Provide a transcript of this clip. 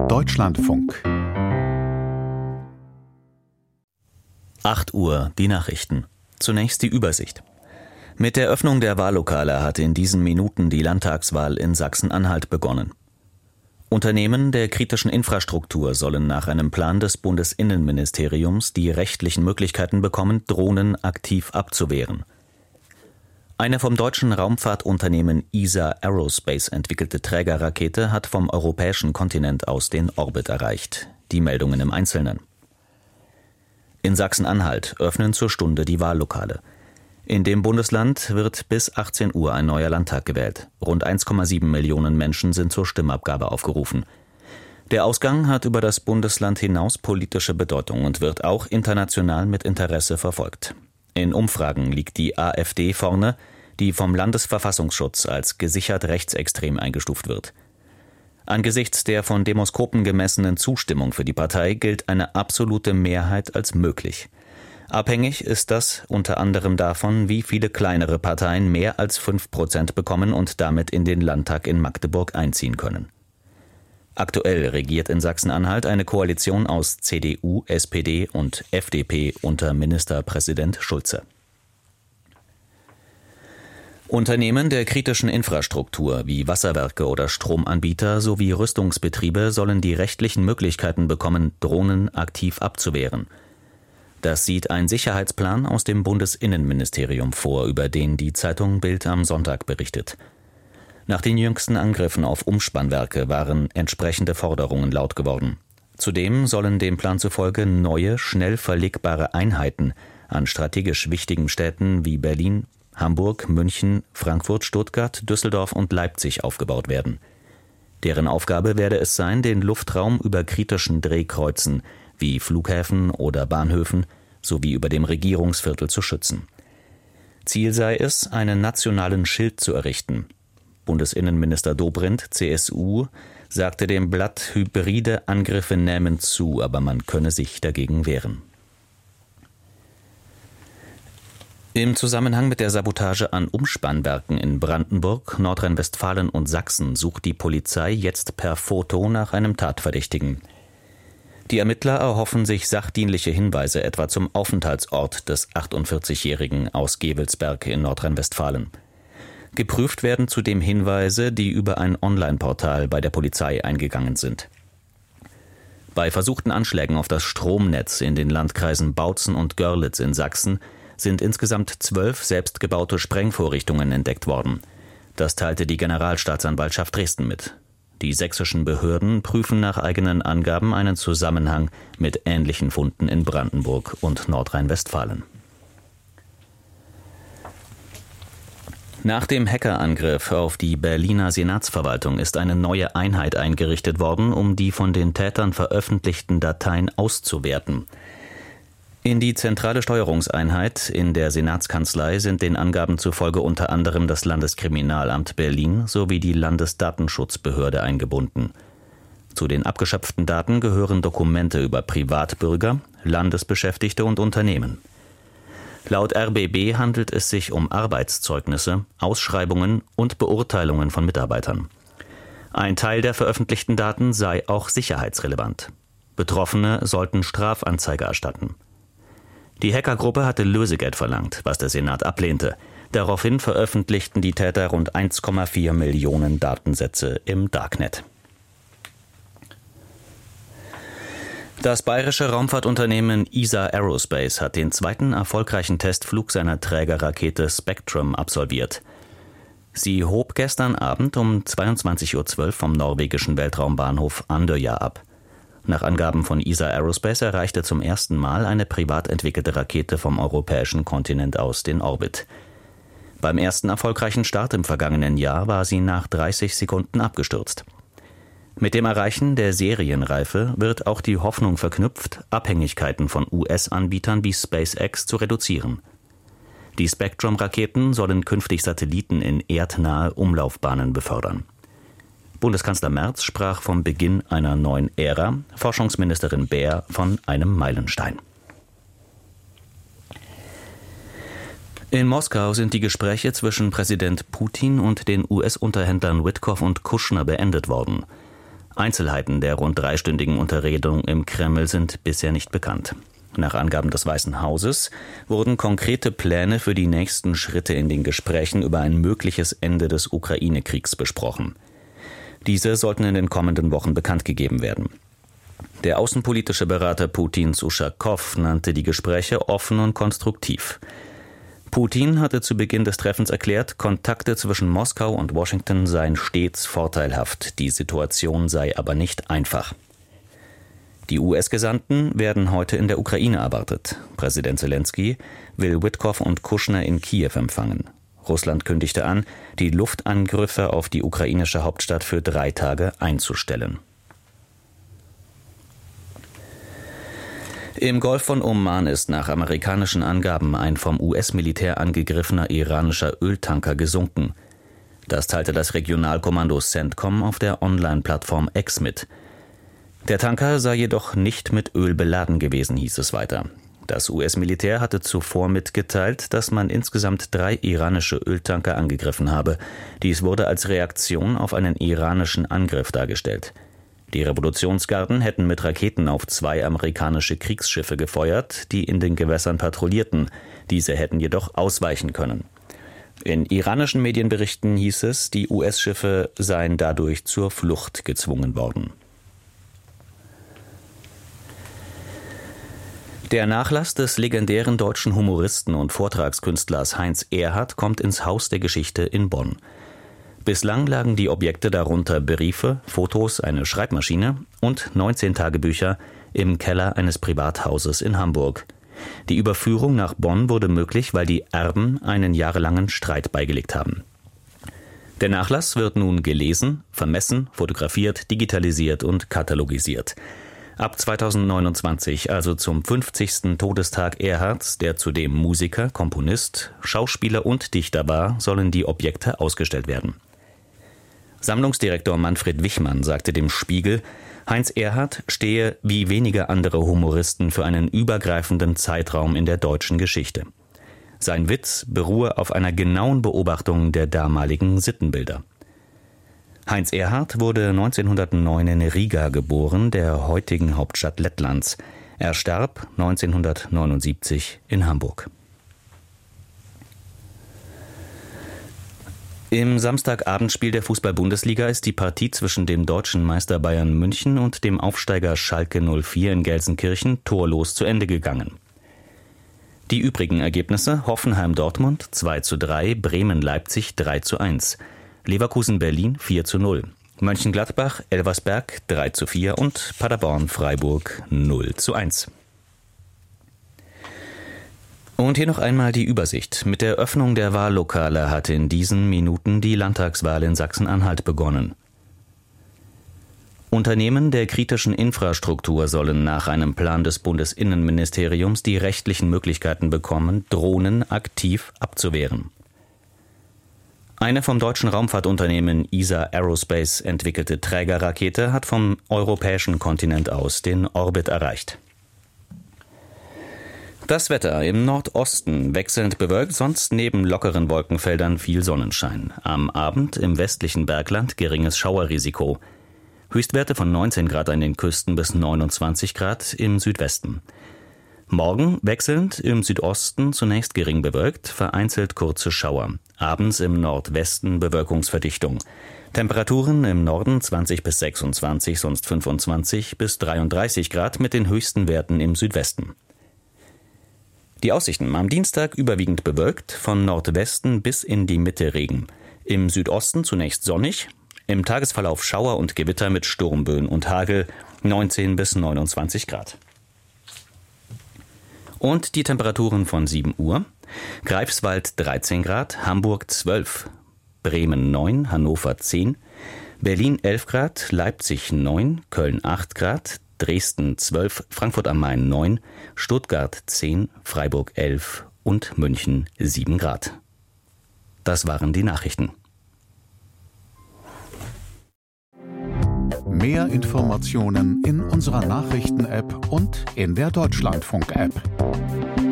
Deutschlandfunk. 8 Uhr, die Nachrichten. Zunächst die Übersicht. Mit der Öffnung der Wahllokale hat in diesen Minuten die Landtagswahl in Sachsen-Anhalt begonnen. Unternehmen der kritischen Infrastruktur sollen nach einem Plan des Bundesinnenministeriums die rechtlichen Möglichkeiten bekommen, Drohnen aktiv abzuwehren. Eine vom deutschen Raumfahrtunternehmen ESA Aerospace entwickelte Trägerrakete hat vom europäischen Kontinent aus den Orbit erreicht. Die Meldungen im Einzelnen. In Sachsen-Anhalt öffnen zur Stunde die Wahllokale. In dem Bundesland wird bis 18 Uhr ein neuer Landtag gewählt. Rund 1,7 Millionen Menschen sind zur Stimmabgabe aufgerufen. Der Ausgang hat über das Bundesland hinaus politische Bedeutung und wird auch international mit Interesse verfolgt. In Umfragen liegt die AfD vorne, die vom Landesverfassungsschutz als gesichert rechtsextrem eingestuft wird. Angesichts der von Demoskopen gemessenen Zustimmung für die Partei gilt eine absolute Mehrheit als möglich. Abhängig ist das unter anderem davon, wie viele kleinere Parteien mehr als 5% bekommen und damit in den Landtag in Magdeburg einziehen können. Aktuell regiert in Sachsen-Anhalt eine Koalition aus CDU, SPD und FDP unter Ministerpräsident Schulze. Unternehmen der kritischen Infrastruktur wie Wasserwerke oder Stromanbieter sowie Rüstungsbetriebe sollen die rechtlichen Möglichkeiten bekommen, Drohnen aktiv abzuwehren. Das sieht ein Sicherheitsplan aus dem Bundesinnenministerium vor, über den die Zeitung Bild am Sonntag berichtet. Nach den jüngsten Angriffen auf Umspannwerke waren entsprechende Forderungen laut geworden. Zudem sollen dem Plan zufolge neue, schnell verlegbare Einheiten an strategisch wichtigen Städten wie Berlin, Hamburg, München, Frankfurt, Stuttgart, Düsseldorf und Leipzig aufgebaut werden. Deren Aufgabe werde es sein, den Luftraum über kritischen Drehkreuzen wie Flughäfen oder Bahnhöfen sowie über dem Regierungsviertel zu schützen. Ziel sei es, einen nationalen Schild zu errichten. Bundesinnenminister Dobrindt, CSU, sagte dem Blatt, hybride Angriffe nähmen zu, aber man könne sich dagegen wehren. Im Zusammenhang mit der Sabotage an Umspannwerken in Brandenburg, Nordrhein-Westfalen und Sachsen sucht die Polizei jetzt per Foto nach einem Tatverdächtigen. Die Ermittler erhoffen sich sachdienliche Hinweise etwa zum Aufenthaltsort des 48-Jährigen aus Gevelsberg in Nordrhein-Westfalen. Geprüft werden zudem Hinweise, die über ein Online-Portal bei der Polizei eingegangen sind. Bei versuchten Anschlägen auf das Stromnetz in den Landkreisen Bautzen und Görlitz in Sachsen sind insgesamt 12 selbstgebaute Sprengvorrichtungen entdeckt worden. Das teilte die Generalstaatsanwaltschaft Dresden mit. Die sächsischen Behörden prüfen nach eigenen Angaben einen Zusammenhang mit ähnlichen Funden in Brandenburg und Nordrhein-Westfalen. Nach dem Hackerangriff auf die Berliner Senatsverwaltung ist eine neue Einheit eingerichtet worden, um die von den Tätern veröffentlichten Dateien auszuwerten. In die zentrale Steuerungseinheit in der Senatskanzlei sind den Angaben zufolge unter anderem das Landeskriminalamt Berlin sowie die Landesdatenschutzbehörde eingebunden. Zu den abgeschöpften Daten gehören Dokumente über Privatbürger, Landesbeschäftigte und Unternehmen. Laut RBB handelt es sich um Arbeitszeugnisse, Ausschreibungen und Beurteilungen von Mitarbeitern. Ein Teil der veröffentlichten Daten sei auch sicherheitsrelevant. Betroffene sollten Strafanzeige erstatten. Die Hackergruppe hatte Lösegeld verlangt, was der Senat ablehnte. Daraufhin veröffentlichten die Täter rund 1,4 Millionen Datensätze im Darknet. Das bayerische Raumfahrtunternehmen ESA Aerospace hat den zweiten erfolgreichen Testflug seiner Trägerrakete Spectrum absolviert. Sie hob gestern Abend um 22:12 Uhr vom norwegischen Weltraumbahnhof Andøya ab. Nach Angaben von ESA Aerospace erreichte zum ersten Mal eine privat entwickelte Rakete vom europäischen Kontinent aus den Orbit. Beim ersten erfolgreichen Start im vergangenen Jahr war sie nach 30 Sekunden abgestürzt. Mit dem Erreichen der Serienreife wird auch die Hoffnung verknüpft, Abhängigkeiten von US-Anbietern wie SpaceX zu reduzieren. Die Spectrum-Raketen sollen künftig Satelliten in erdnahe Umlaufbahnen befördern. Bundeskanzler Merz sprach vom Beginn einer neuen Ära, Forschungsministerin Baer von einem Meilenstein. In Moskau sind die Gespräche zwischen Präsident Putin und den US-Unterhändlern Witkoff und Kushner beendet worden. Einzelheiten der rund 3-stündigen Unterredung im Kreml sind bisher nicht bekannt. Nach Angaben des Weißen Hauses wurden konkrete Pläne für die nächsten Schritte in den Gesprächen über ein mögliches Ende des Ukraine-Kriegs besprochen. Diese sollten in den kommenden Wochen bekannt gegeben werden. Der außenpolitische Berater Putins Uschakow nannte die Gespräche offen und konstruktiv. Putin hatte zu Beginn des Treffens erklärt, Kontakte zwischen Moskau und Washington seien stets vorteilhaft, die Situation sei aber nicht einfach. Die US-Gesandten werden heute in der Ukraine erwartet. Präsident Zelensky will Witkow und Kushner in Kiew empfangen. Russland kündigte an, die Luftangriffe auf die ukrainische Hauptstadt für 3 Tage einzustellen. Im Golf von Oman ist nach amerikanischen Angaben ein vom US-Militär angegriffener iranischer Öltanker gesunken. Das teilte das Regionalkommando CENTCOM auf der Online-Plattform X mit. Der Tanker sei jedoch nicht mit Öl beladen gewesen, hieß es weiter. Das US-Militär hatte zuvor mitgeteilt, dass man insgesamt 3 iranische Öltanker angegriffen habe. Dies wurde als Reaktion auf einen iranischen Angriff dargestellt. Die Revolutionsgarden hätten mit Raketen auf 2 amerikanische Kriegsschiffe gefeuert, die in den Gewässern patrouillierten. Diese hätten jedoch ausweichen können. In iranischen Medienberichten hieß es, die US-Schiffe seien dadurch zur Flucht gezwungen worden. Der Nachlass des legendären deutschen Humoristen und Vortragskünstlers Heinz Erhardt kommt ins Haus der Geschichte in Bonn. Bislang lagen die Objekte, darunter Briefe, Fotos, eine Schreibmaschine und 19 Tagebücher, im Keller eines Privathauses in Hamburg. Die Überführung nach Bonn wurde möglich, weil die Erben einen jahrelangen Streit beigelegt haben. Der Nachlass wird nun gelesen, vermessen, fotografiert, digitalisiert und katalogisiert. Ab 2029, also zum 50. Todestag Erhardts, der zudem Musiker, Komponist, Schauspieler und Dichter war, sollen die Objekte ausgestellt werden. Sammlungsdirektor Manfred Wichmann sagte dem Spiegel, Heinz Erhardt stehe wie wenige andere Humoristen für einen übergreifenden Zeitraum in der deutschen Geschichte. Sein Witz beruhe auf einer genauen Beobachtung der damaligen Sittenbilder. Heinz Erhardt wurde 1909 in Riga geboren, der heutigen Hauptstadt Lettlands. Er starb 1979 in Hamburg. Im Samstagabendspiel der Fußball-Bundesliga ist die Partie zwischen dem deutschen Meister Bayern München und dem Aufsteiger Schalke 04 in Gelsenkirchen torlos zu Ende gegangen. Die übrigen Ergebnisse: Hoffenheim-Dortmund 2:3, Bremen-Leipzig 3:1, Leverkusen-Berlin 4:0, Mönchengladbach-Elversberg 3:4 und Paderborn-Freiburg 0:1. Und hier noch einmal die Übersicht. Mit der Öffnung der Wahllokale hat in diesen Minuten die Landtagswahl in Sachsen-Anhalt begonnen. Unternehmen der kritischen Infrastruktur sollen nach einem Plan des Bundesinnenministeriums die rechtlichen Möglichkeiten bekommen, Drohnen aktiv abzuwehren. Eine vom deutschen Raumfahrtunternehmen ESA Aerospace entwickelte Trägerrakete hat vom europäischen Kontinent aus den Orbit erreicht. Das Wetter: im Nordosten wechselnd bewölkt, sonst neben lockeren Wolkenfeldern viel Sonnenschein. Am Abend im westlichen Bergland geringes Schauerrisiko. Höchstwerte von 19 Grad an den Küsten bis 29 Grad im Südwesten. Morgen wechselnd im Südosten zunächst gering bewölkt, vereinzelt kurze Schauer. Abends im Nordwesten Bewölkungsverdichtung. Temperaturen im Norden 20 bis 26, sonst 25 bis 33 Grad mit den höchsten Werten im Südwesten. Die Aussichten: am Dienstag überwiegend bewölkt, von Nordwesten bis in die Mitte Regen. Im Südosten zunächst sonnig, im Tagesverlauf Schauer und Gewitter mit Sturmböen und Hagel, 19 bis 29 Grad. Und die Temperaturen von 7 Uhr: Greifswald 13 Grad, Hamburg 12, Bremen 9, Hannover 10, Berlin 11 Grad, Leipzig 9, Köln 8 Grad, Dresden 12, Frankfurt am Main 9, Stuttgart 10, Freiburg 11 und München 7 Grad. Das waren die Nachrichten. Mehr Informationen in unserer Nachrichten-App und in der Deutschlandfunk-App.